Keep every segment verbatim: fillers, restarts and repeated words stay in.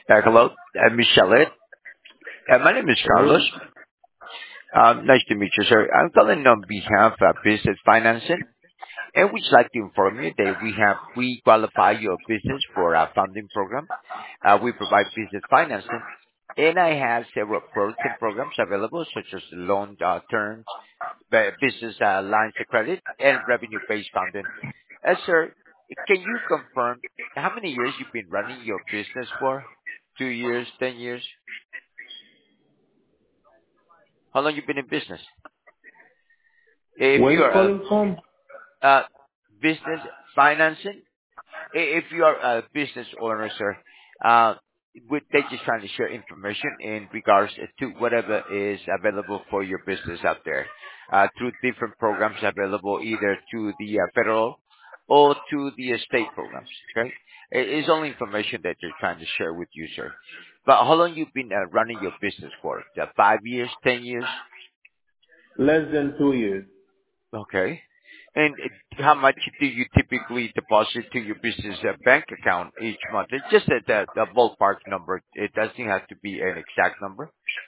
Uh, hello, uh, Michelle. Uh, my name is Hello? Carlos. Um, nice to meet you, sir. I'm calling on behalf of Business Financing, and we'd like to inform you that we have we qualify your business for our funding program. Uh, we provide business financing, and I have several products and programs available, such as loan uh, terms, bu- business uh, lines of credit, and revenue-based funding. Uh, sir, can you confirm how many years you've been running your business for? Two years, ten years? How long you been in business? If Where you you are a, calling from? a business financing, i- if you are a business owner, sir, uh, would they just trying to share information in regards to whatever is available for your business out there, uh, through different programs available either to the uh, federal or to the uh, state programs. Okay, it is only information that they're trying to share with you, sir. But how long you been uh, running your business for? Uh, five years, ten years? Less than two years. Okay. And uh, how much do you typically deposit to your business uh, bank account each month? It's just a, the, the ballpark number. It doesn't have to be an exact number.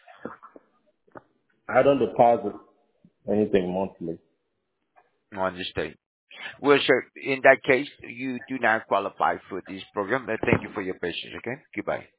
I don't deposit anything monthly. I understand. Well, sir, in that case, you do not qualify for this program. Uh, Thank you for your patience, okay? Goodbye.